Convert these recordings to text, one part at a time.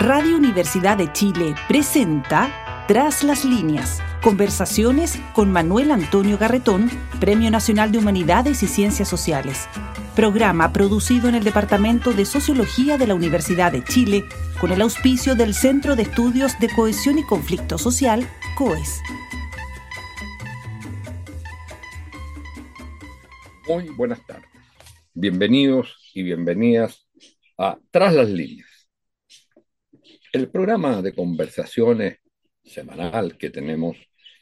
Radio Universidad de Chile presenta Tras las líneas, conversaciones con Manuel Antonio Garretón, Premio Nacional de Humanidades y Ciencias Sociales. Programa producido en el Departamento de Sociología de la Universidad de Chile con el auspicio del Centro de Estudios de Cohesión y Conflicto Social, COES. Muy buenas tardes. Bienvenidos y bienvenidas a Tras las líneas, el programa de conversaciones semanal que tenemos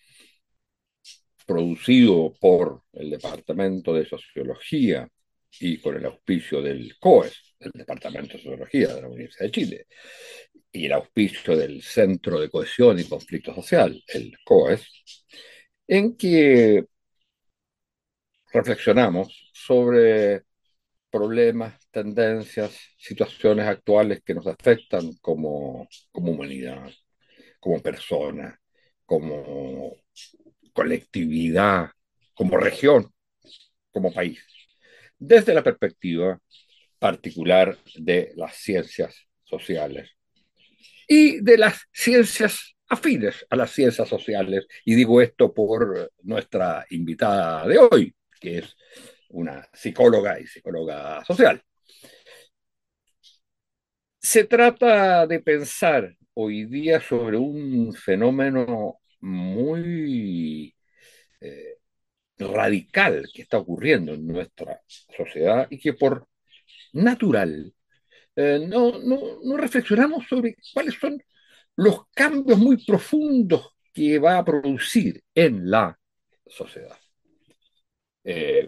producido por el Departamento de Sociología y con el auspicio del COES, el Departamento de Sociología de la Universidad de Chile, y el auspicio del Centro de Cohesión y Conflicto Social, el COES, en que reflexionamos sobre problemas, tendencias, situaciones actuales que nos afectan como humanidad, como persona, como colectividad, como región, como país, desde la perspectiva particular de las ciencias sociales y de las ciencias afines a las ciencias sociales. Y digo esto por nuestra invitada de hoy, que es una psicóloga y psicóloga social. Se trata de pensar hoy día sobre un fenómeno muy radical que está ocurriendo en nuestra sociedad y que por natural no reflexionamos sobre cuáles son los cambios muy profundos que va a producir en la sociedad. Eh,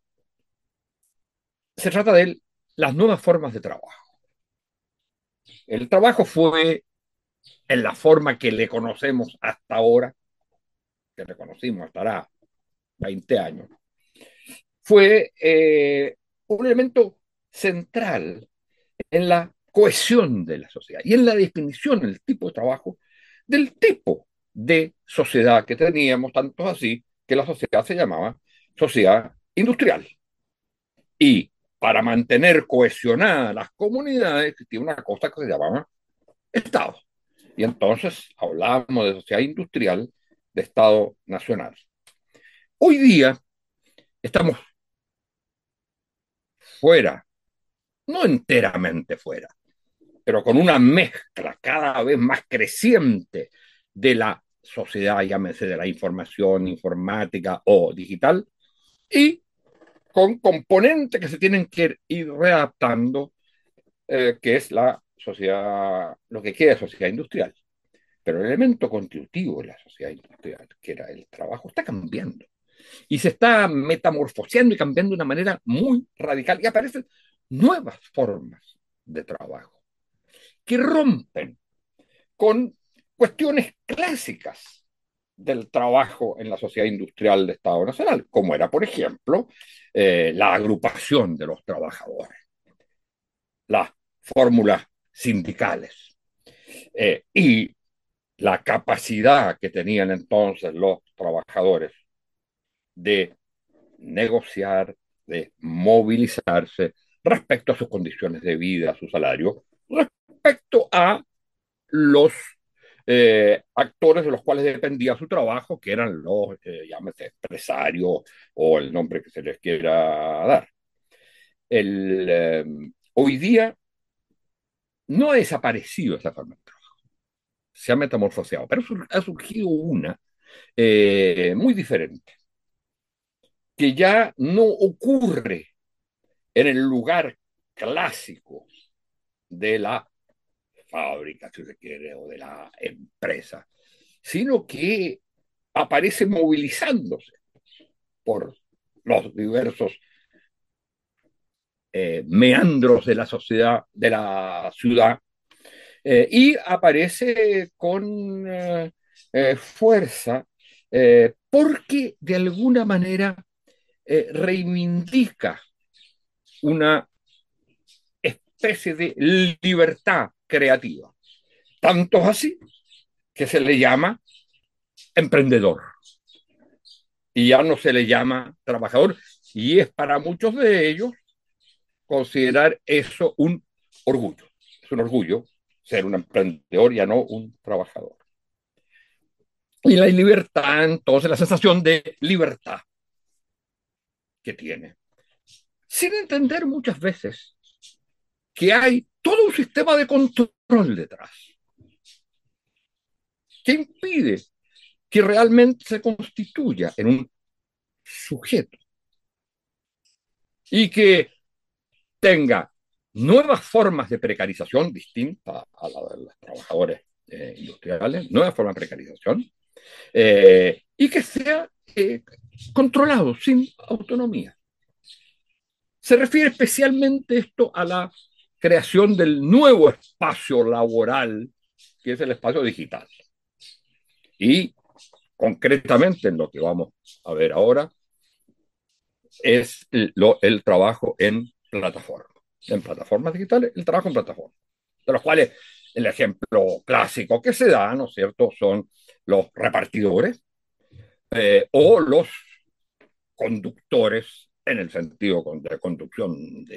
Se trata de las nuevas formas de trabajo. El trabajo fue en la forma que le conocemos hasta ahora, que le conocimos hasta ahora 20 años, fue un elemento central en la cohesión de la sociedad y en la definición del tipo de trabajo, del tipo de sociedad que teníamos, tanto así que la sociedad se llamaba sociedad industrial. Y para mantener cohesionadas las comunidades existía una cosa que se llamaba Estado. Y entonces hablábamos de sociedad industrial, de Estado nacional. Hoy día estamos fuera, no enteramente fuera, pero con una mezcla cada vez más creciente de la sociedad, llámese de la información, informática o digital, y con componentes que se tienen que ir readaptando, que es la sociedad, lo que queda de sociedad industrial. Pero el elemento constitutivo de la sociedad industrial, que era el trabajo, está cambiando. Y se está metamorfoseando y cambiando de una manera muy radical. Y aparecen nuevas formas de trabajo que rompen con cuestiones clásicas del trabajo en la sociedad industrial de Estado Nacional, como era, por ejemplo, la agrupación de los trabajadores, las fórmulas sindicales y la capacidad que tenían entonces los trabajadores de negociar, de movilizarse respecto a sus condiciones de vida, a su salario, respecto a los actores de los cuales dependía su trabajo, que eran los, llámese, empresarios o el nombre que se les quiera dar. Hoy día no ha desaparecido esa forma de trabajo, se ha metamorfoseado, pero ha surgido una muy diferente, que ya no ocurre en el lugar clásico de la fábrica, si se quiere, o de la empresa, sino que aparece movilizándose por los diversos meandros de la sociedad, de la ciudad, y aparece con fuerza porque de alguna manera reivindica una especie de libertad creativa. Tanto es así que se le llama emprendedor y ya no se le llama trabajador, y es para muchos de ellos considerar eso un orgullo. Es un orgullo ser un emprendedor y ya no un trabajador. Y la libertad, entonces, la sensación de libertad que tiene, sin entender muchas veces que hay todo un sistema de control detrás que impide que realmente se constituya en un sujeto y que tenga nuevas formas de precarización distintas a la de los trabajadores industriales, nuevas formas de precarización, y que sea controlado, sin autonomía. Se refiere especialmente esto a la creación del nuevo espacio laboral, que es el espacio digital. Y concretamente en lo que vamos a ver ahora es el trabajo en plataformas digitales, el trabajo en plataformas, de los cuales el ejemplo clásico que se da, ¿no es cierto?, son los repartidores o los conductores en el sentido de conducción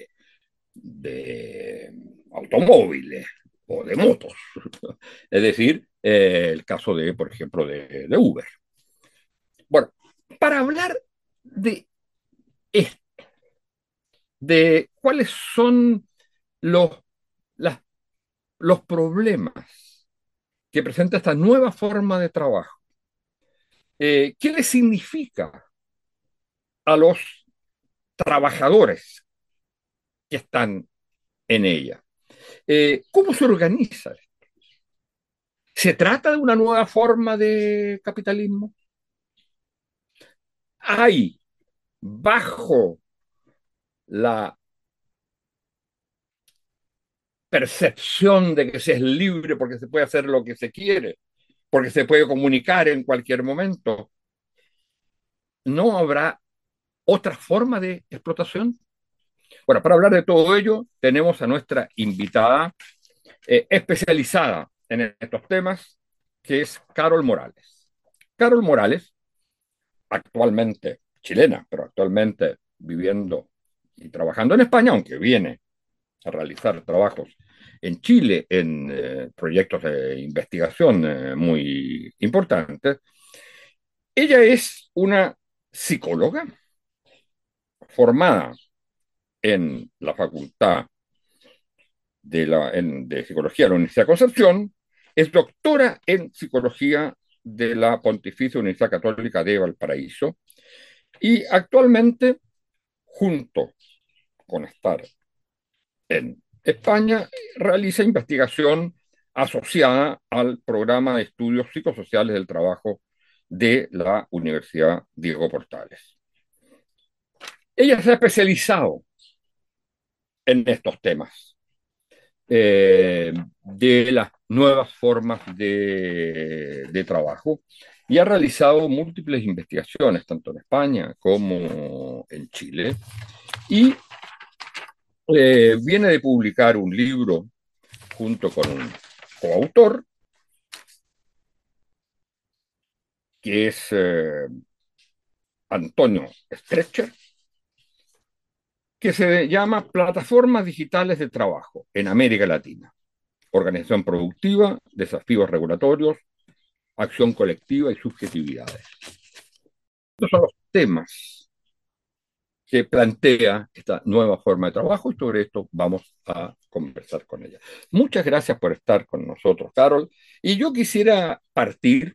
de automóviles o de motos. Es decir, el caso de, por ejemplo, de Uber. Bueno, para hablar de esto, de cuáles son los, las, los problemas que presenta esta nueva forma de trabajo, qué le significa a los trabajadores que están en ella, cómo se organiza. ¿Se trata de una nueva forma de capitalismo? ¿Hay bajo la percepción de que se es libre porque se puede hacer lo que se quiere, porque se puede comunicar en cualquier momento, no habrá otra forma de explotación? Bueno, para hablar de todo ello, tenemos a nuestra invitada especializada en estos temas, que es Carol Morales. Carol Morales, actualmente chilena, pero actualmente viviendo y trabajando en España, aunque viene a realizar trabajos en Chile en proyectos de investigación muy importantes. Ella es una psicóloga formada en la Facultad de Psicología de la Universidad de Concepción, es doctora en Psicología de la Pontificia Universidad Católica de Valparaíso y actualmente, junto con estar en España, realiza investigación asociada al programa de estudios psicosociales del trabajo de la Universidad Diego Portales. Ella se ha especializado en estos temas de las nuevas formas de trabajo y ha realizado múltiples investigaciones, tanto en España como en Chile, y viene de publicar un libro junto con un coautor, que es Antonio Strecher, que se llama Plataformas Digitales de Trabajo en América Latina, organización productiva, desafíos regulatorios, acción colectiva y subjetividades. Estos son los temas que plantea esta nueva forma de trabajo y sobre esto vamos a conversar con ella. Muchas gracias por estar con nosotros, Carol. Y yo quisiera partir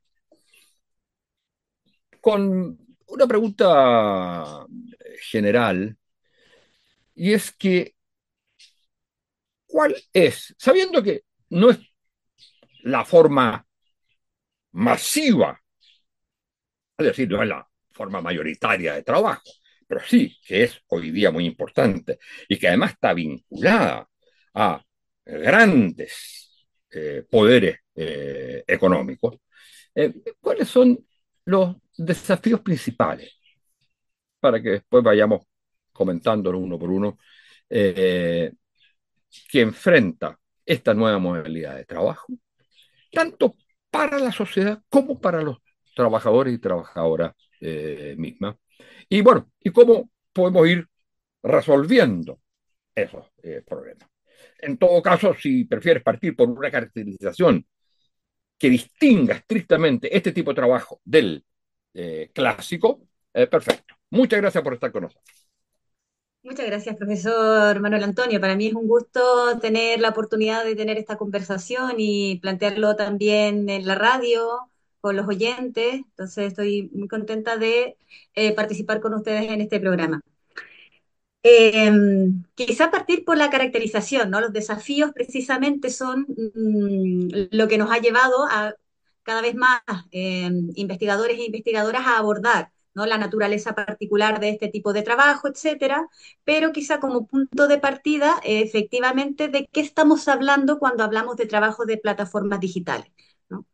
con una pregunta general, y es que, ¿cuál es, sabiendo que no es la forma masiva, es decir, no es la forma mayoritaria de trabajo, pero sí que es hoy día muy importante y que además está vinculada a grandes poderes económicos, ¿cuáles son los desafíos principales para que después vayamos comentándolo uno por uno, eh, que enfrenta esta nueva modalidad de trabajo, tanto para la sociedad como para los trabajadores y trabajadoras mismas? Y bueno, ¿y cómo podemos ir resolviendo esos problemas? En todo caso, si prefieres partir por una caracterización que distinga estrictamente este tipo de trabajo del clásico, perfecto. Muchas gracias por estar con nosotros. Muchas gracias, profesor Manuel Antonio. Para mí es un gusto tener la oportunidad de tener esta conversación y plantearlo también en la radio con los oyentes. Entonces estoy muy contenta de participar con ustedes en este programa. Eh, Quizá partir por la caracterización, ¿no? Los desafíos precisamente son lo que nos ha llevado a cada vez más investigadores e investigadoras a abordar, ¿no? La naturaleza particular de este tipo de trabajo, etcétera, pero quizá como punto de partida, efectivamente, de qué estamos hablando cuando hablamos de trabajo de plataformas digitales, ¿no?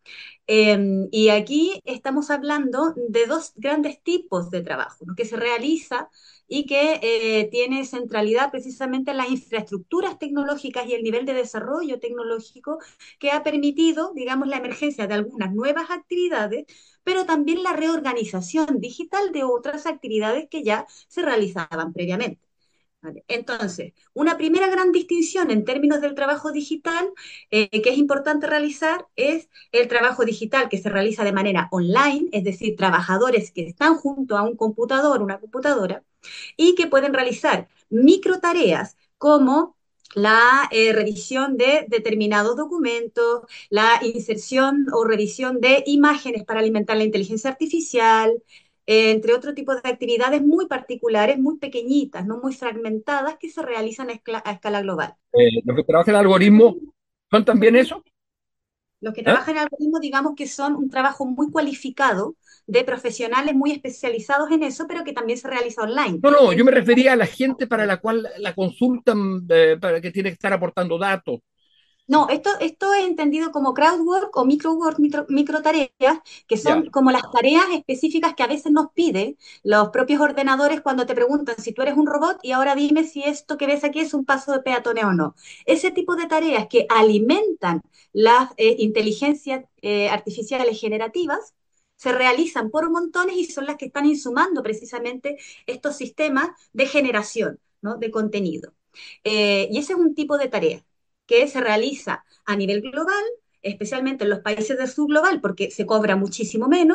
Y aquí estamos hablando de dos grandes tipos de trabajo, ¿no? Que se realiza y que tiene centralidad precisamente en las infraestructuras tecnológicas y el nivel de desarrollo tecnológico que ha permitido, digamos, la emergencia de algunas nuevas actividades, pero también la reorganización digital de otras actividades que ya se realizaban previamente. ¿Vale? Entonces, una primera gran distinción en términos del trabajo digital que es importante realizar es el trabajo digital que se realiza de manera online, es decir, trabajadores que están junto a un computador, una computadora, y que pueden realizar micro tareas como la revisión de determinados documentos, la inserción o revisión de imágenes para alimentar la inteligencia artificial, entre otro tipo de actividades muy particulares, muy pequeñitas, no muy fragmentadas, que se realizan a escala global. Los que trabajan en algoritmo son también eso. Los que ¿Eh? trabajan en algoritmo, digamos que son un trabajo muy cualificado de profesionales muy especializados en eso, pero que también se realiza online. No, no, yo En me refería a la gente para la cual la consultan, para que tiene que estar aportando datos. No, esto es entendido como crowdwork o microwork, micro tareas, que Ya. son como las tareas específicas que a veces nos piden los propios ordenadores cuando te preguntan si tú eres un robot y ahora dime si esto que ves aquí es un paso de peatones o no. Ese tipo de tareas que alimentan las inteligencias artificiales generativas se realizan por montones y son las que están insumando precisamente estos sistemas de generación, ¿no? De contenido. Y ese es un tipo de tarea que se realiza a nivel global, especialmente en los países del sur global, porque se cobra muchísimo menos,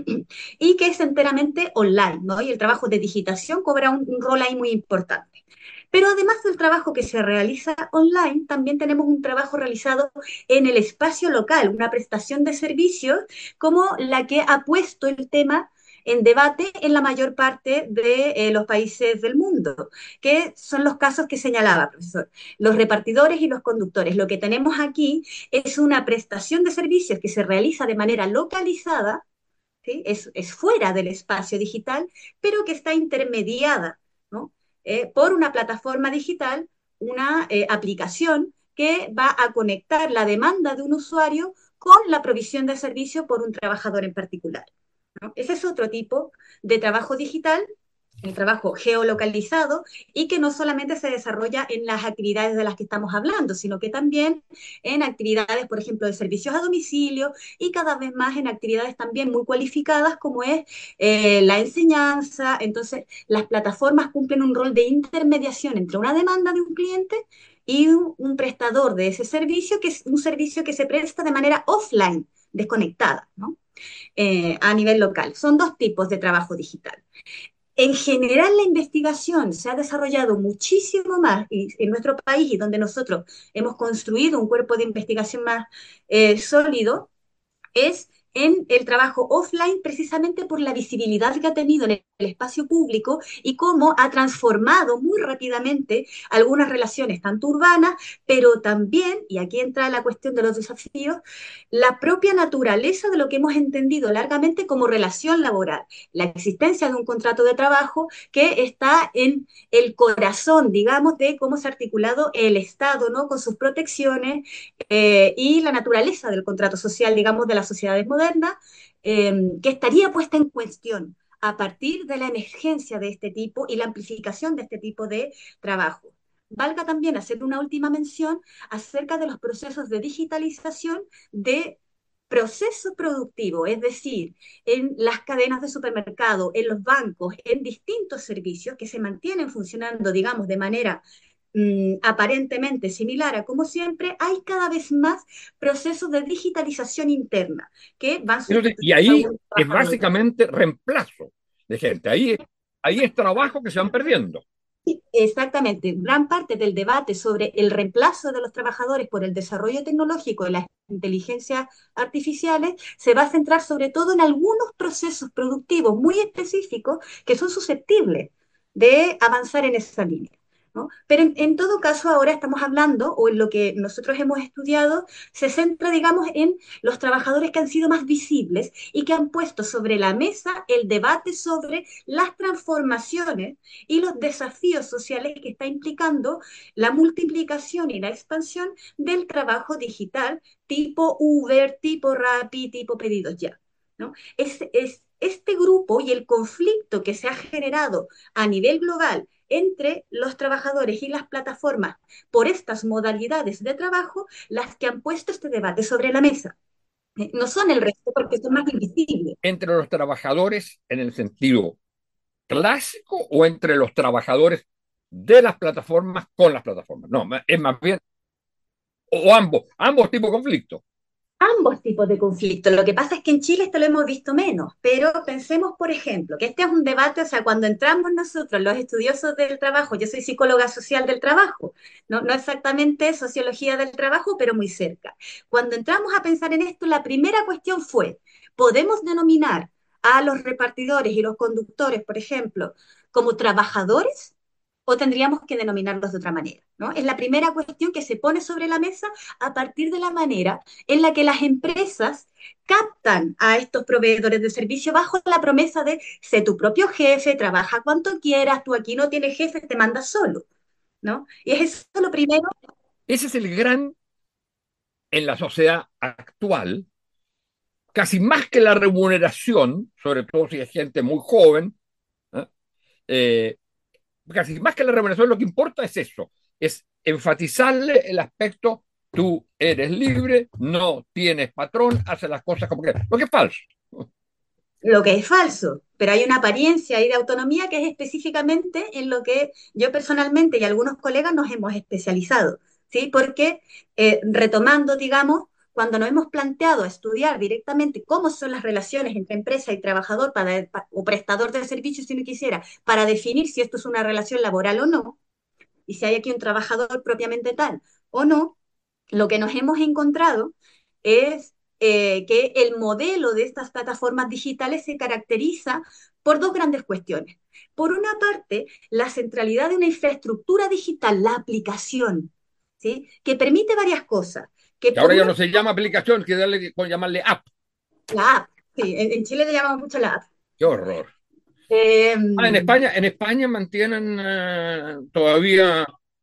y que es enteramente online, ¿no? Y el trabajo de digitación cobra un rol ahí muy importante. Pero además del trabajo que se realiza online, también tenemos un trabajo realizado en el espacio local, una prestación de servicios como la que ha puesto el tema en debate en la mayor parte de los países del mundo, que son los casos que señalaba, profesor. Los repartidores y los conductores. Lo que tenemos aquí es una prestación de servicios que se realiza de manera localizada, ¿sí? Es fuera del espacio digital, pero que está intermediada, ¿no? Por una plataforma digital, una aplicación que va a conectar la demanda de un usuario con la provisión de servicio por un trabajador en particular, ¿no? Ese es otro tipo de trabajo digital, el trabajo geolocalizado, y que no solamente se desarrolla en las actividades de las que estamos hablando, sino que también en actividades, por ejemplo, de servicios a domicilio y cada vez más en actividades también muy cualificadas como es la enseñanza. Entonces, las plataformas cumplen un rol de intermediación entre una demanda de un cliente y un prestador de ese servicio, que es un servicio que se presta de manera offline, desconectada, ¿no? A nivel local. Son dos tipos de trabajo digital. En general, la investigación se ha desarrollado muchísimo más en nuestro país y donde nosotros hemos construido un cuerpo de investigación más sólido, es en el trabajo offline precisamente por la visibilidad que ha tenido en el espacio público y cómo ha transformado muy rápidamente algunas relaciones, tanto urbanas, pero también, y aquí entra la cuestión de los desafíos, la propia naturaleza de lo que hemos entendido largamente como relación laboral, la existencia de un contrato de trabajo que está en el corazón, digamos, de cómo se ha articulado el Estado, ¿no? Con sus protecciones y la naturaleza del contrato social, digamos, de las sociedades modernas, que estaría puesta en cuestión a partir de la emergencia de este tipo y la amplificación de este tipo de trabajo. Valga también hacer una última mención acerca de los procesos de digitalización de proceso productivo, es decir, en las cadenas de supermercado, en los bancos, en distintos servicios que se mantienen funcionando, digamos, de manera aparentemente similar a como siempre, hay cada vez más procesos de digitalización interna que van Entonces, y sustituyendo a ahí algunos es trabajadores. básicamente reemplazo de gente. Ahí es trabajo que se van perdiendo. Exactamente, gran parte del debate sobre el reemplazo de los trabajadores por el desarrollo tecnológico de las inteligencias artificiales se va a centrar sobre todo en algunos procesos productivos muy específicos que son susceptibles de avanzar en esa línea. ¿No? Pero en todo caso, ahora estamos hablando, o en lo que nosotros hemos estudiado, se centra, digamos, en los trabajadores que han sido más visibles y que han puesto sobre la mesa el debate sobre las transformaciones y los desafíos sociales que está implicando la multiplicación y la expansión del trabajo digital tipo Uber, tipo Rappi, tipo pedidos ya. ¿No? Es este grupo y el conflicto que se ha generado a nivel global entre los trabajadores y las plataformas por estas modalidades de trabajo las que han puesto este debate sobre la mesa. No son el resto porque son más invisibles. Entre los trabajadores en el sentido clásico o entre los trabajadores de las plataformas con las plataformas. No, es más bien, o ambos tipos de conflictos. Ambos tipos de conflictos. Lo que pasa es que en Chile esto lo hemos visto menos, pero pensemos, por ejemplo, que este es un debate, o sea, cuando entramos nosotros, los estudiosos del trabajo, yo soy psicóloga social del trabajo, no exactamente sociología del trabajo, pero muy cerca. Cuando entramos a pensar en esto, la primera cuestión fue, ¿podemos denominar a los repartidores y los conductores, por ejemplo, como trabajadores? ¿O tendríamos que denominarlos de otra manera? ¿No? Es la primera cuestión que se pone sobre la mesa a partir de la manera en la que las empresas captan a estos proveedores de servicio bajo la promesa de sé tu propio jefe, trabaja cuanto quieras, tú aquí no tienes jefe, te mandas solo, ¿no? Y es eso lo primero. Ese es el gran, en la sociedad actual, casi más que la remuneración, sobre todo si es gente muy joven, ¿eh? Eh, casi más que la remuneración, lo que importa es eso, es enfatizarle el aspecto, tú eres libre, no tienes patrón, haces las cosas como quieras, lo que es falso. Lo que es falso, pero hay una apariencia ahí de autonomía que es específicamente en lo que yo personalmente y algunos colegas nos hemos especializado, ¿sí? Porque retomando, digamos, cuando nos hemos planteado estudiar directamente cómo son las relaciones entre empresa y trabajador o prestador de servicios, si uno quisiera, para definir si esto es una relación laboral o no, y si hay aquí un trabajador propiamente tal o no, lo que nos hemos encontrado es que el modelo de estas plataformas digitales se caracteriza por dos grandes cuestiones. Por una parte, la centralidad de una infraestructura digital, la aplicación, ¿sí? Que permite varias cosas. Que Que por ahora ya una no se llama aplicación, que darle, con llamarle app. la app, sí, en Chile le llamamos mucho la app. Qué horror. Eh, En España mantienen todavía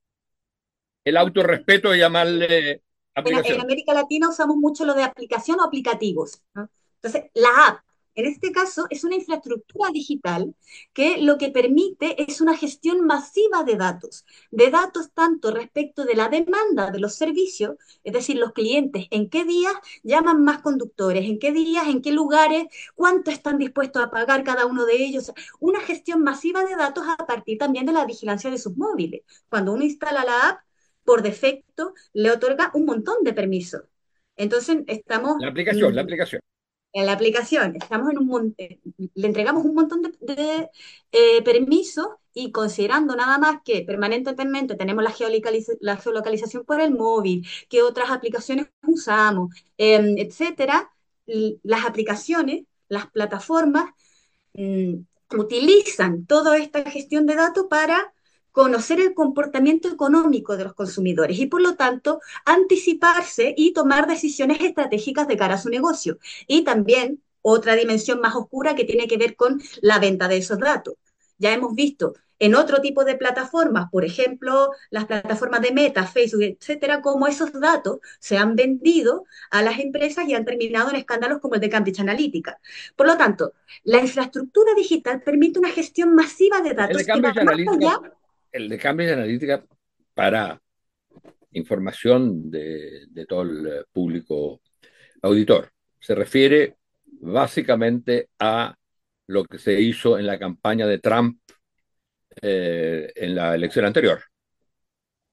el autorrespeto de llamarle en aplicación. América Latina usamos mucho lo de aplicación o aplicativos, ¿no? Entonces, la app, en este caso, es una infraestructura digital que lo que permite es una gestión masiva de datos tanto respecto de la demanda de los servicios, es decir, los clientes, en qué días llaman más conductores, en qué días, en qué lugares, cuánto están dispuestos a pagar cada uno de ellos. Una gestión masiva de datos a partir también de la vigilancia de sus móviles. Cuando uno instala la app, por defecto le otorga un montón de permisos. Entonces, estamos La aplicación. en la aplicación, estamos le entregamos un montón de permisos y considerando nada más que permanentemente tenemos la geolocalización por el móvil, qué otras aplicaciones usamos, etcétera, las aplicaciones, las plataformas mm, utilizan toda esta gestión de datos para conocer el comportamiento económico de los consumidores y por lo tanto anticiparse y tomar decisiones estratégicas de cara a su negocio. Y también otra dimensión más oscura que tiene que ver con la venta de esos datos. Ya hemos visto en otro tipo de plataformas, por ejemplo, las plataformas de Meta, Facebook, etcétera, cómo esos datos se han vendido a las empresas y han terminado en escándalos como el de Cambridge Analytica. Por lo tanto, la infraestructura digital permite una gestión masiva de El de datos que va Cambridge más Analytica, allá. el de Cambridge Analytica para información de todo el público auditor. Se refiere básicamente a lo que se hizo en la campaña de Trump en la elección anterior.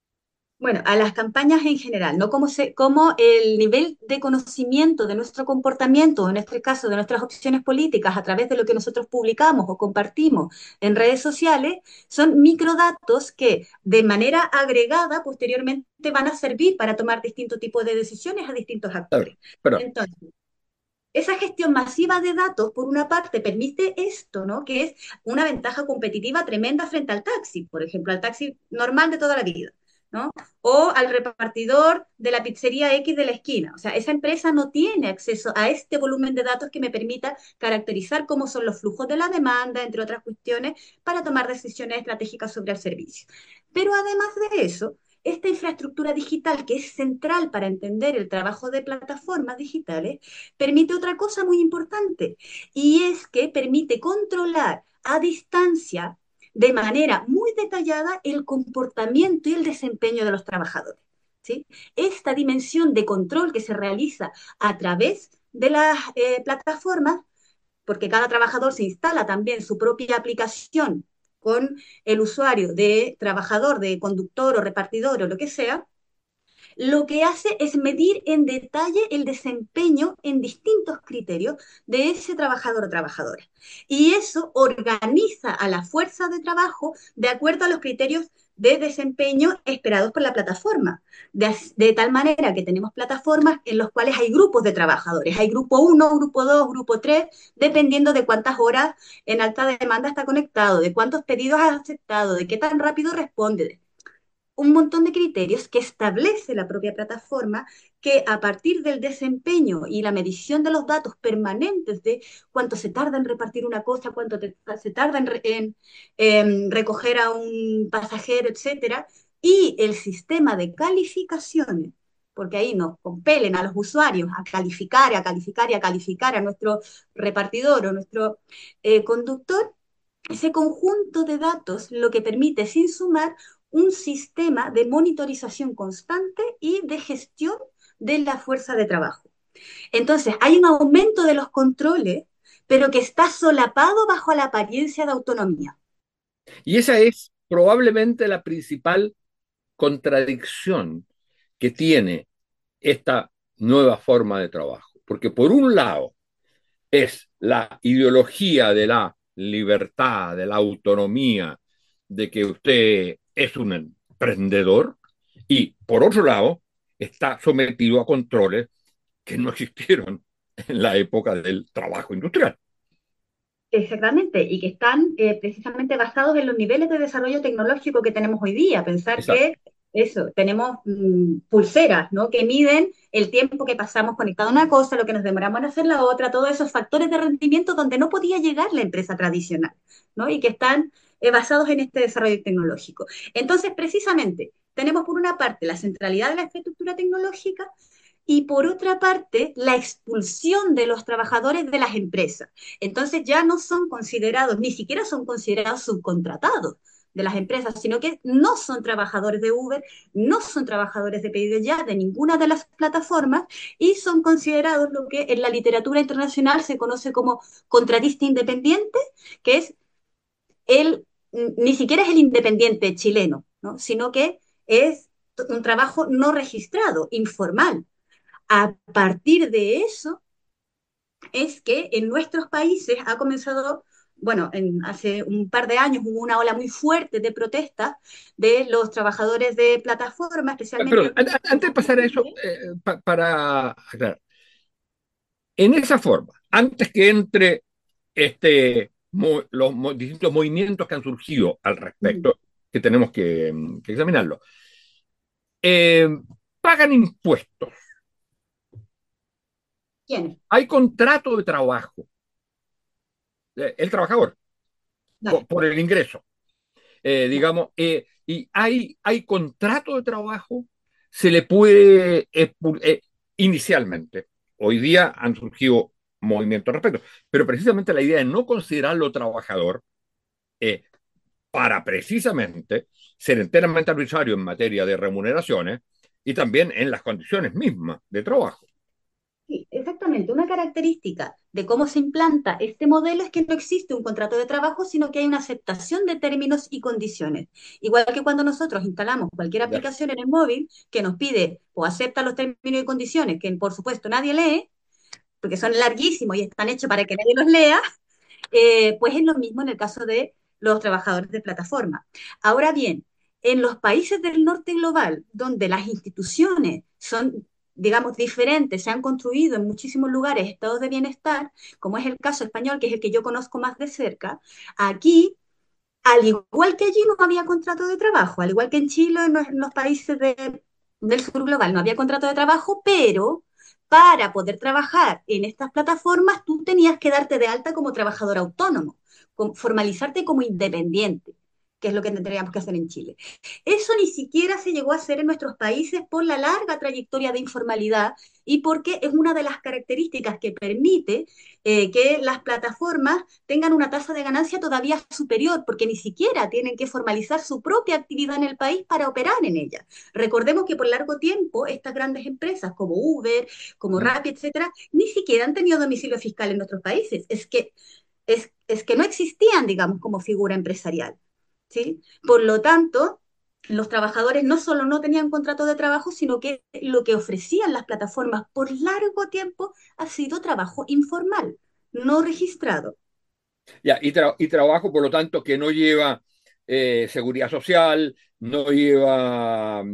Bueno, a las campañas en general, ¿no? Cómo el nivel de conocimiento de nuestro comportamiento, en este caso de nuestras opciones políticas, a través de lo que nosotros publicamos o compartimos en redes sociales, son microdatos que de manera agregada posteriormente van a servir para tomar distintos tipos de decisiones a distintos Claro, actores. pero, Entonces, esa gestión masiva de datos, por una parte, permite esto, ¿no? Que es una ventaja competitiva tremenda frente al taxi, por ejemplo, al taxi normal de toda la vida, ¿no? O al repartidor de la pizzería X de la esquina. O sea, esa empresa no tiene acceso a este volumen de datos que me permita caracterizar cómo son los flujos de la demanda, entre otras cuestiones, para tomar decisiones estratégicas sobre el servicio. Pero además de eso, esta infraestructura digital, que es central para entender el trabajo de plataformas digitales, permite otra cosa muy importante, y es que permite controlar a distancia de manera muy detallada el comportamiento y el desempeño de los trabajadores. ¿Sí? Esta dimensión de control que se realiza a través de las plataformas, porque cada trabajador se instala también su propia aplicación con el usuario de trabajador, de conductor o repartidor o lo que sea, lo que hace es medir en detalle el desempeño en distintos criterios de ese trabajador o trabajadora. Y eso organiza a la fuerza de trabajo de acuerdo a los criterios de desempeño esperados por la plataforma. De tal manera que tenemos plataformas en las cuales hay grupos de trabajadores. Hay grupo uno, grupo 2, grupo 3, dependiendo de cuántas horas en alta demanda está conectado, de cuántos pedidos ha aceptado, de qué tan rápido responde, un montón de criterios que establece la propia plataforma, que a partir del desempeño y la medición de los datos permanentes de cuánto se tarda en repartir una cosa, se tarda en recoger a un pasajero, etcétera, y el sistema de calificaciones, porque ahí nos compelen a los usuarios a calificar, a calificar y a calificar a nuestro repartidor o nuestro conductor. Ese conjunto de datos lo que permite, sin sumar, un sistema de monitorización constante y de gestión de la fuerza de trabajo. Entonces, hay un aumento de los controles, pero que está solapado bajo la apariencia de autonomía. y esa es probablemente la principal contradicción que tiene esta nueva forma de trabajo. Porque por un lado es la ideología de la libertad, de la autonomía, de que usted es un emprendedor, y por otro lado está sometido a controles que no existieron en la época del trabajo industrial. Exactamente, y que están precisamente basados en los niveles de desarrollo tecnológico que tenemos hoy día. Pensar Exacto. que eso, tenemos pulseras, ¿no? Que miden el tiempo que pasamos conectado a una cosa, lo que nos demoramos en hacer la otra, todos esos factores de rendimiento donde no podía llegar la empresa tradicional, ¿no? Y que están basados en este desarrollo tecnológico. Entonces, precisamente, tenemos por una parte la centralidad de la infraestructura tecnológica, y por otra parte, la expulsión de los trabajadores de las empresas. Entonces ya no son considerados, ni siquiera son considerados subcontratados de las empresas, sino que no son trabajadores de Uber, no son trabajadores de pedido ya de ninguna de las plataformas, y son considerados lo que en la literatura internacional se conoce como contratista independiente, que es el, ni siquiera es el independiente chileno, ¿no? Sino que es un trabajo no registrado, informal. A partir de eso es que en nuestros países ha comenzado, bueno, hace un par de años hubo una ola muy fuerte de protestas de los trabajadores de plataforma, especialmente Pero en países antes de como pasar a eso, Chile. para aclarar, en esa forma, antes que entre los distintos movimientos que han surgido al respecto, que tenemos que examinarlo, eh, pagan impuestos, ¿Quiénes? hay contrato de trabajo, el trabajador, Vale. por el ingreso, digamos, y hay contrato de trabajo, se le puede inicialmente. Hoy día han surgido movimientos al respecto, pero precisamente la idea de no considerarlo trabajador eh, para precisamente ser enteramente arbitrario en materia de remuneraciones y también en las condiciones mismas de trabajo. Sí, exactamente. justamente una característica de cómo se implanta este modelo es que no existe un contrato de trabajo, sino que hay una aceptación de términos y condiciones. Igual que cuando nosotros instalamos cualquier Ya. aplicación en el móvil que nos pide o acepta los términos y condiciones, que por supuesto nadie lee, porque son larguísimos y están hechos para que nadie los lea, pues es lo mismo en el caso de los trabajadores de plataforma. Ahora bien, en los países del norte global, donde las instituciones son, digamos, diferentes, se han construido en muchísimos lugares estados de bienestar, como es el caso español, que es el que yo conozco más de cerca, aquí, al igual que allí, no había contrato de trabajo, al igual que en Chile, en los países del sur global, no había contrato de trabajo, pero para poder trabajar en estas plataformas, tú tenías que darte de alta como trabajador autónomo, formalizarte como independiente, que es lo que tendríamos que hacer en Chile. Eso ni siquiera se llegó a hacer en nuestros países por la larga trayectoria de informalidad y porque es una de las características que permite que las plataformas tengan una tasa de ganancia todavía superior, porque ni siquiera tienen que formalizar su propia actividad en el país para operar en ella. Recordemos que por largo tiempo estas grandes empresas como Uber, como Mm. Rappi, etcétera, ni siquiera han tenido domicilio fiscal en nuestros países. Es que no existían, digamos, como figura empresarial. ¿Sí? Por lo tanto, los trabajadores no solo no tenían contrato de trabajo, sino que lo que ofrecían las plataformas por largo tiempo ha sido trabajo informal, no registrado. Ya, y trabajo, por lo tanto, que no lleva seguridad social, no lleva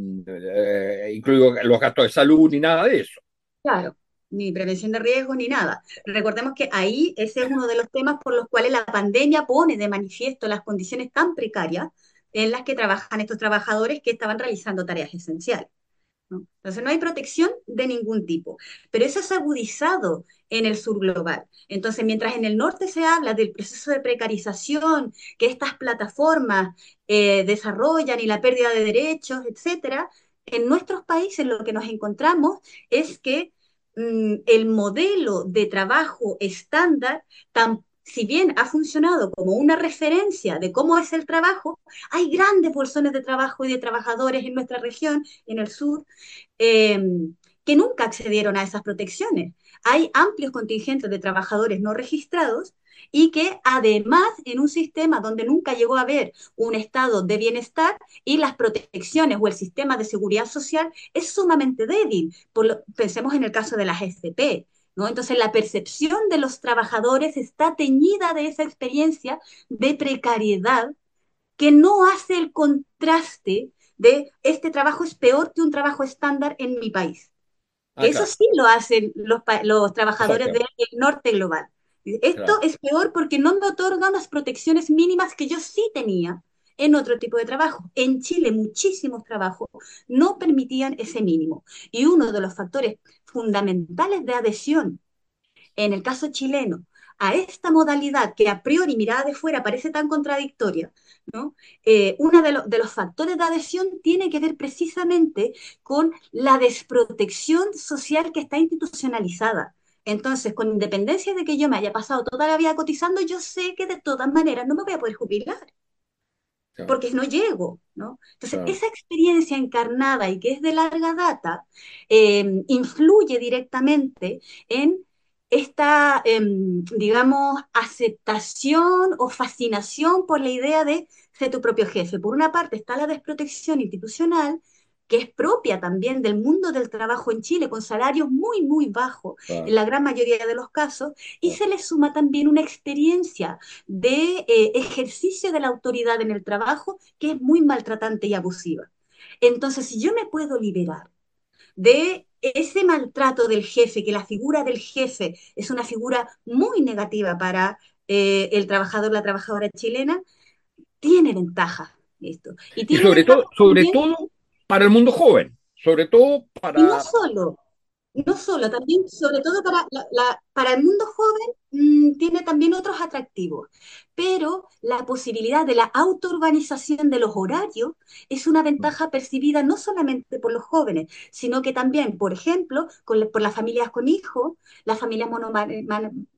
incluido los gastos de salud ni nada de eso. Claro, ni prevención de riesgos ni nada. Recordemos que ahí ese es uno de los temas por los cuales la pandemia pone de manifiesto las condiciones tan precarias en las que trabajan estos trabajadores que estaban realizando tareas esenciales. ¿No? Entonces no hay protección de ningún tipo, pero eso es agudizado en el sur global. Entonces, mientras en el norte se habla del proceso de precarización que estas plataformas desarrollan y la pérdida de derechos, etcétera, en nuestros países lo que nos encontramos es que el modelo de trabajo estándar, si bien ha funcionado como una referencia de cómo es el trabajo, hay grandes bolsones de trabajo y de trabajadores en nuestra región, en el sur, eh, que nunca accedieron a esas protecciones. Hay amplios contingentes de trabajadores no registrados y que además en un sistema donde nunca llegó a haber un estado de bienestar y las protecciones o el sistema de seguridad social es sumamente débil. Pensemos en el caso de las FP, ¿no? Entonces la percepción de los trabajadores está teñida de esa experiencia de precariedad que no hace el contraste de este trabajo es peor que un trabajo estándar en mi país. Ah, Eso claro, sí lo hacen los trabajadores del exactamente, norte global. Esto claro. es peor porque no me otorgan las protecciones mínimas que yo sí tenía en otro tipo de trabajo. En Chile muchísimos trabajos no permitían ese mínimo. Y uno de los factores fundamentales de adhesión en el caso chileno, a esta modalidad que a priori mirada de fuera parece tan contradictoria, ¿no? Uno de los factores de adhesión tiene que ver precisamente con la desprotección social que está institucionalizada. Entonces, con independencia de que yo me haya pasado toda la vida cotizando, yo sé que de todas maneras no me voy a poder jubilar Claro, porque no llego, ¿no? Entonces, claro. esa experiencia encarnada y que es de larga data, influye directamente en esta, digamos, aceptación o fascinación por la idea de ser tu propio jefe. Por una parte está la desprotección institucional, que es propia también del mundo del trabajo en Chile, con salarios muy, muy bajos en Claro, la gran mayoría de los casos, y claro. se le suma también una experiencia de ejercicio de la autoridad en el trabajo que es muy maltratante y abusiva. Entonces, si yo me puedo liberar de ese maltrato del jefe, que la figura del jefe es una figura muy negativa para el trabajador, la trabajadora chilena, tiene ventajas esto. Y Y tiene ventajas sobre también, todo para el mundo joven, sobre todo y no para... solo, no solo, también, sobre todo para, para el mundo joven, tiene también otros atractivos, pero la posibilidad de la autoorganización de los horarios es una ventaja percibida no solamente por los jóvenes, sino que también, por ejemplo, por las familias con hijos, las familias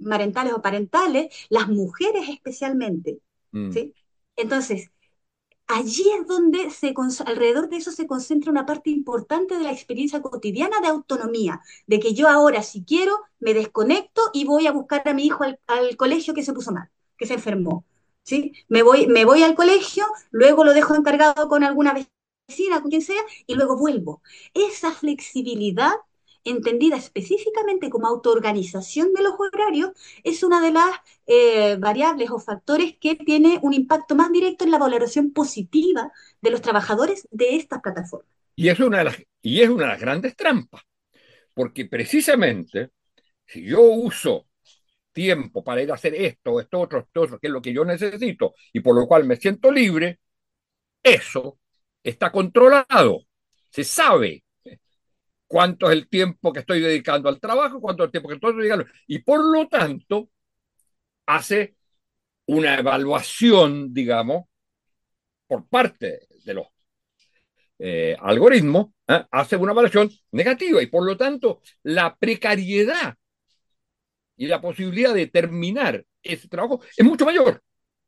monomarentales o parentales, las mujeres especialmente, Mm. ¿sí? Entonces, allí es donde alrededor de eso se concentra una parte importante de la experiencia cotidiana de autonomía, de que yo ahora, si quiero, me desconecto y voy a buscar a mi hijo al colegio que se puso mal, que se enfermó. ¿Sí? Me voy al colegio, luego lo dejo encargado con alguna vecina, con quien sea, y luego vuelvo. Esa flexibilidad, entendida específicamente como autoorganización de los horarios, es una de las variables o factores que tiene un impacto más directo en la valoración positiva de los trabajadores de estas plataformas. Y es una de las grandes trampas, porque precisamente si yo uso tiempo para ir a hacer esto otro, que es lo que yo necesito y por lo cual me siento libre, eso está controlado. Se sabe cuánto es el tiempo que estoy dedicando al trabajo, cuánto es el tiempo que estoy dedicando. Y por lo tanto, hace una evaluación, digamos, por parte de los algoritmos, hace una evaluación negativa y por lo tanto la precariedad y la posibilidad de terminar ese trabajo es mucho mayor.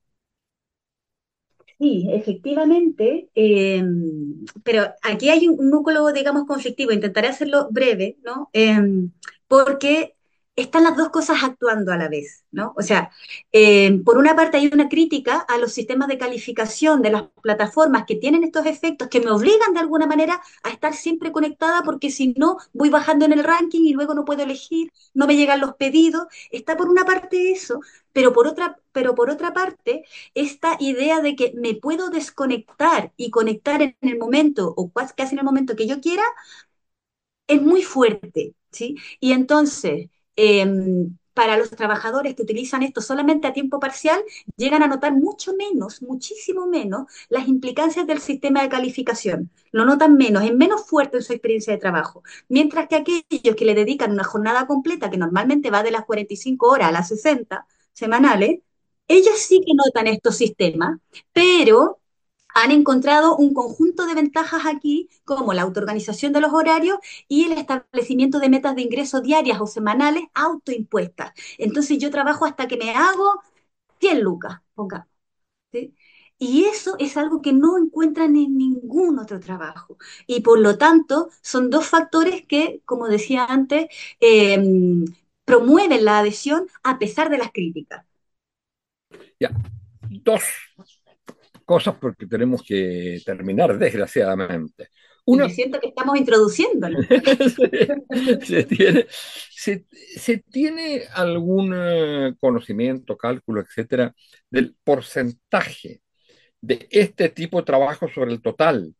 Sí, efectivamente, pero aquí hay un núcleo, digamos, conflictivo. Intentaré hacerlo breve, ¿no? Porque están las dos cosas actuando a la vez, ¿no? O sea, por una parte hay una crítica a los sistemas de calificación de las plataformas que tienen estos efectos que me obligan de alguna manera a estar siempre conectada porque si no voy bajando en el ranking y luego no puedo elegir, no me llegan los pedidos. Está por una parte eso, pero por otra parte esta idea de que me puedo desconectar y conectar en el momento o casi en el momento que yo quiera es muy fuerte, ¿sí? Y entonces, para los trabajadores que utilizan esto solamente a tiempo parcial, llegan a notar mucho menos, muchísimo menos, las implicancias del sistema de calificación. Lo notan menos, es menos fuerte en su experiencia de trabajo. Mientras que aquellos que le dedican una jornada completa, que normalmente va de las 45 horas a las 60 semanales, ellos sí que notan estos sistemas, pero han encontrado un conjunto de ventajas aquí, como la autoorganización de los horarios y el establecimiento de metas de ingreso diarias o semanales autoimpuestas. Entonces yo trabajo hasta que me hago 100 lucas, pongamos. ¿Sí? Y eso es algo que no encuentran en ningún otro trabajo. Y por lo tanto, son dos factores que, como decía antes, eh, promueven la adhesión a pesar de las críticas. Ya, dos cosas porque tenemos que terminar, desgraciadamente. Y me Una, siento que estamos introduciéndolo. se tiene, se tiene algún conocimiento, cálculo, etcétera, del porcentaje de este tipo de trabajo sobre el total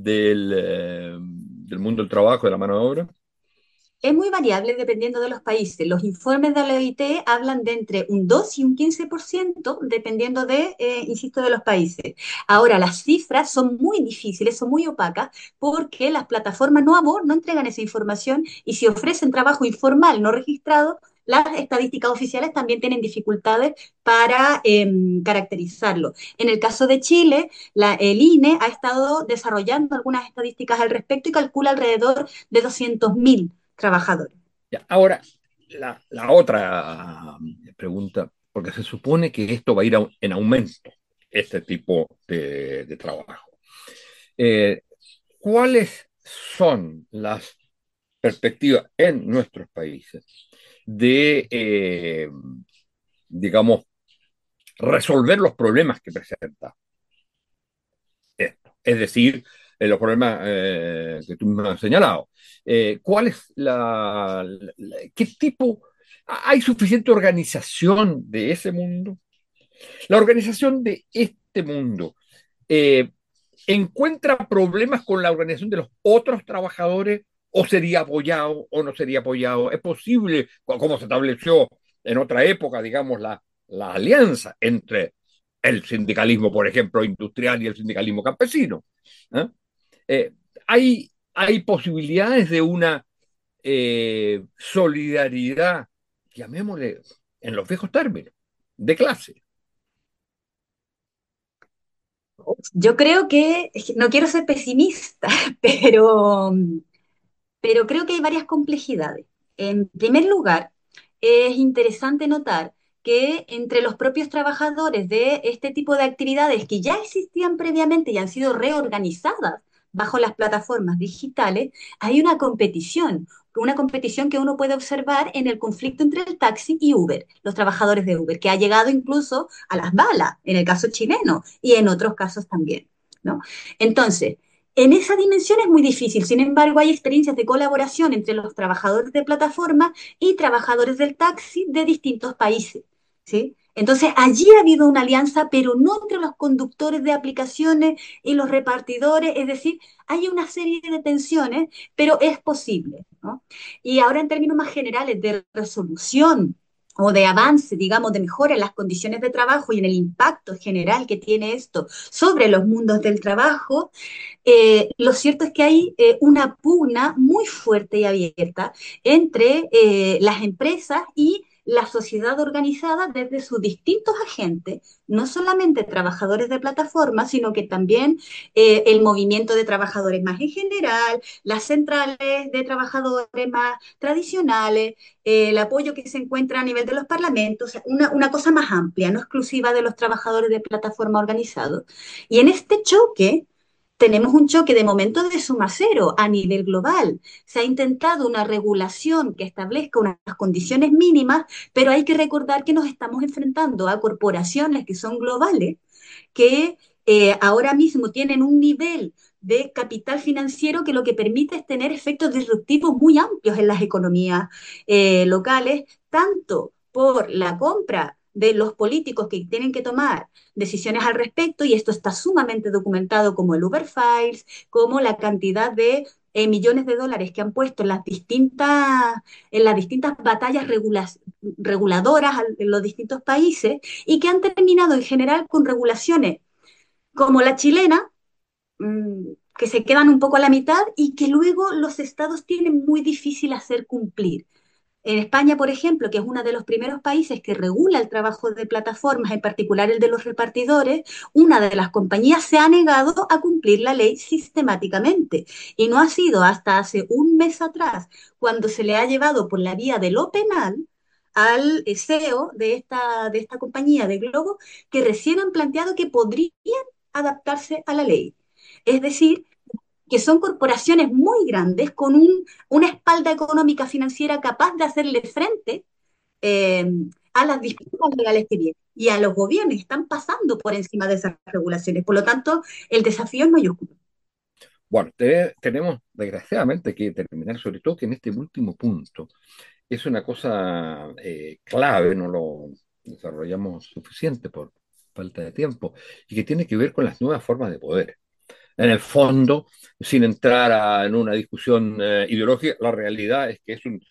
del mundo del trabajo, de la mano de obra. Es muy variable dependiendo de los países. Los informes de la OIT hablan de entre un 2 y un 15%, dependiendo de, insisto, de los países. Ahora, las cifras son muy difíciles, son muy opacas, porque las plataformas no entregan esa información y si ofrecen trabajo informal no registrado, las estadísticas oficiales también tienen dificultades para caracterizarlo. En el caso de Chile, el INE ha estado desarrollando algunas estadísticas al respecto y calcula alrededor de 200.000 trabajadores. Ya, ahora, la otra pregunta, porque se supone que esto va a ir en aumento, este tipo de trabajo. Eh, ¿Cuáles son las perspectivas en nuestros países de, digamos, resolver los problemas que presenta esto? Es decir, los problemas que tú me has señalado. ¿Cuál es qué tipo, hay suficiente organización de ese mundo? La organización de este mundo eh, encuentra problemas con la organización de los otros trabajadores o sería apoyado o no sería apoyado. Es posible, como se estableció en otra época, digamos, la alianza entre el sindicalismo, por ejemplo, industrial y el sindicalismo campesino. ¿Eh? Eh, hay posibilidades de una solidaridad, llamémosle en los viejos términos, de clase. Yo creo que, no quiero ser pesimista, pero, creo que hay varias complejidades. En primer lugar, es interesante notar que entre los propios trabajadores de este tipo de actividades que ya existían previamente y han sido reorganizadas bajo las plataformas digitales, hay una competición que uno puede observar en el conflicto entre el taxi y Uber, los trabajadores de Uber, que ha llegado incluso a las balas, en el caso chileno y en otros casos también, ¿no? Entonces, en esa dimensión es muy difícil, sin embargo, hay experiencias de colaboración entre los trabajadores de plataforma y trabajadores del taxi de distintos países, ¿sí? Entonces, allí ha habido una alianza, pero no entre los conductores de aplicaciones y los repartidores, es decir, hay una serie de tensiones, pero es posible, ¿no? Y ahora en términos más generales de resolución o de avance, digamos, de mejora en las condiciones de trabajo y en el impacto general que tiene esto sobre los mundos del trabajo, lo cierto es que hay una pugna muy fuerte y abierta entre las empresas y la sociedad organizada desde sus distintos agentes, no solamente trabajadores de plataformas, sino que también el movimiento de trabajadores más en general, las centrales de trabajadores más tradicionales, el apoyo que se encuentra a nivel de los parlamentos, o sea, una cosa más amplia, no exclusiva de los trabajadores de plataforma organizados. Y en este choque tenemos un choque de momento de suma cero a nivel global. Se ha intentado una regulación que establezca unas condiciones mínimas, pero hay que recordar que nos estamos enfrentando a corporaciones que son globales, que ahora mismo tienen un nivel de capital financiero que lo que permite es tener efectos disruptivos muy amplios en las economías locales, tanto por la compra de los políticos que tienen que tomar decisiones al respecto, y esto está sumamente documentado como el Uber Files, como la cantidad de millones de dólares que han puesto en las distintas batallas reguladoras en los distintos países y que han terminado en general con regulaciones como la chilena, que se quedan un poco a la mitad y que luego los estados tienen muy difícil hacer cumplir. En España, por ejemplo, que es uno de los primeros países que regula el trabajo de plataformas, en particular el de los repartidores, una de las compañías se ha negado a cumplir la ley sistemáticamente. Y no ha sido hasta hace un mes atrás, cuando se le ha llevado por la vía de lo penal al CEO de esta compañía de Globo, que recién han planteado que podrían adaptarse a la ley. Es decir, que son corporaciones muy grandes con una espalda económica financiera capaz de hacerle frente eh, a las disputas legales que vienen. Y a los gobiernos están pasando por encima de esas regulaciones. Por lo tanto, el desafío es mayúsculo. Bueno, tenemos desgraciadamente que terminar, sobre todo que en este último punto es una cosa clave, no lo desarrollamos suficiente por falta de tiempo, y que tiene que ver con las nuevas formas de poder. En el fondo, sin entrar en una discusión ideológica, la realidad es que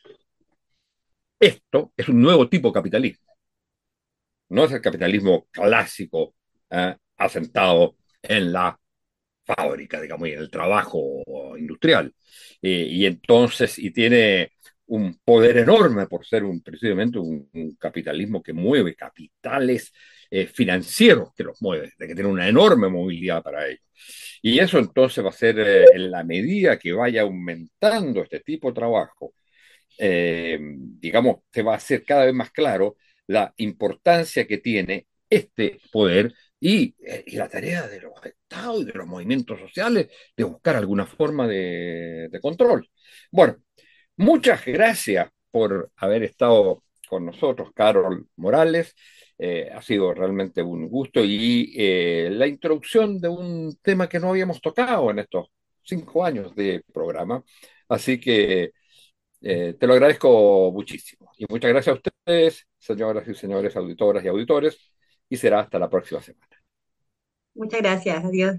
esto es un nuevo tipo de capitalismo. No es el capitalismo clásico asentado en la fábrica, digamos, y en el trabajo industrial. Y tiene un poder enorme por ser precisamente un capitalismo que mueve capitales financieros, que los mueve, de que tiene una enorme movilidad para ellos. Y eso entonces va a ser, en la medida que vaya aumentando este tipo de trabajo, digamos, se va a hacer cada vez más claro la importancia que tiene este poder y la tarea de los estados y de los movimientos sociales de buscar alguna forma de control. Bueno, muchas gracias por haber estado con nosotros, Carol Morales. Ha sido realmente un gusto y la introducción de un tema que no habíamos tocado en estos 5 años de programa. Así que te lo agradezco muchísimo. Y muchas gracias a ustedes, señoras y señores auditoras y auditores, y será hasta la próxima semana. Muchas gracias. Adiós.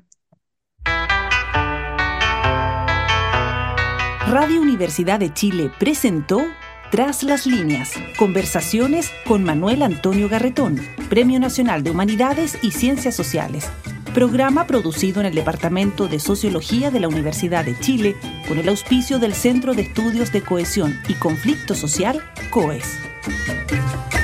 Radio Universidad de Chile presentó Tras las líneas, conversaciones con Manuel Antonio Garretón, Premio Nacional de Humanidades y Ciencias Sociales. Programa producido en el Departamento de Sociología de la Universidad de Chile con el auspicio del Centro de Estudios de Cohesión y Conflicto Social, COES.